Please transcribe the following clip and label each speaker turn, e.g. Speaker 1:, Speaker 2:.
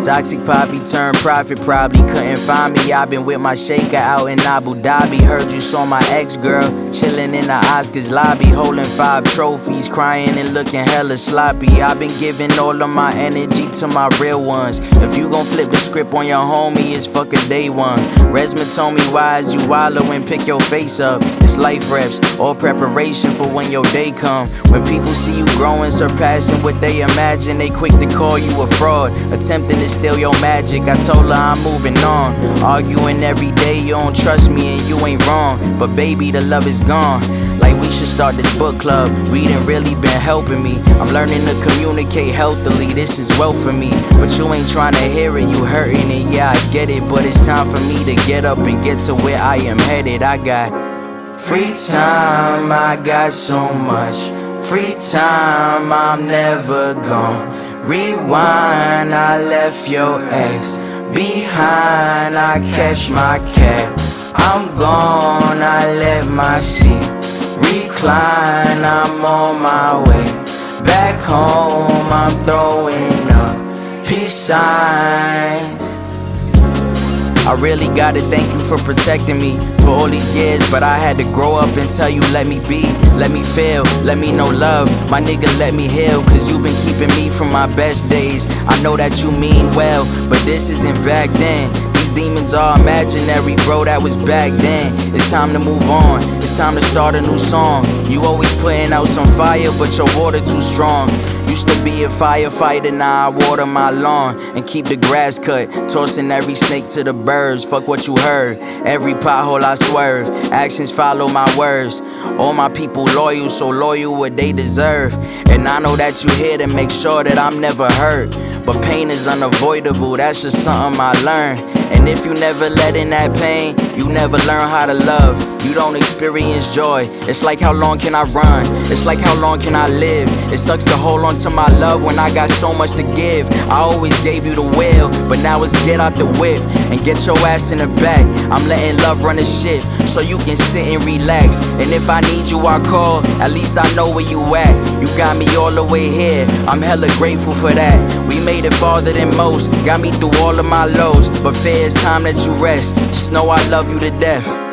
Speaker 1: Toxic poppy turned profit, probably couldn't find me. I've been with my shaker out in Abu Dhabi. Heard you saw my ex-girl chillin' in the Oscars lobby, holding 5 trophies, crying and looking hella sloppy. I've been giving all of my energy to my real ones. If you gon' flip the script on your homie, it's fuck a day one. Resman told me, why is you wallow and pick your face up? It's life reps, all preparation for when your day come. When people see you growing, surpassing what they imagine, they quick to call you a fraud, attempting to steal your magic. I told her I'm moving on, arguing every day, you don't trust me and you ain't wrong. But baby, the love is gone. Like we should start this book club, reading really been helping me. I'm learning to communicate healthily, this is wealth for me. But you ain't trying to hear it, you hurting it, yeah I get it. But it's time for me to get up and get to where I am headed. I got free time, I got so much free time, I'm never gone. Rewind, I left your ex behind, I catch my cab, I'm gone, I let my seat recline, I'm on my way back home, I'm throwing up peace signs. I really gotta thank you for protecting me for all these years, but I had to grow up and tell you let me be, let me feel, let me know love. My nigga, let me heal, cause you been keeping me from my best days. I know that you mean well, but this isn't back then. These demons are imaginary, bro, that was back then. It's time to move on, it's time to start a new song. You always putting out some fire, but your water too strong. Used to be a firefighter, now I water my lawn and keep the grass cut, tossing every snake to the birds. Fuck what you heard, every pothole I swerve, actions follow my words. All my people loyal, so loyal what they deserve. And I know that you here to make sure that I'm never hurt, but pain is unavoidable, that's just something I learned. And if you never let in that pain, you never learn how to love. You don't experience joy. It's like, how long can I run? It's like, how long can I live? It sucks to hold on to my love when I got so much to give. I always gave you the will, but now it's get out the whip and get your ass in the back. I'm letting love run the ship, so you can sit and relax. And if I need you, I call, at least I know where you at. You got me all the way here, I'm hella grateful for that. We made it farther than most, got me through all of my lows. But fear it's time that you rest, just know I love you to death.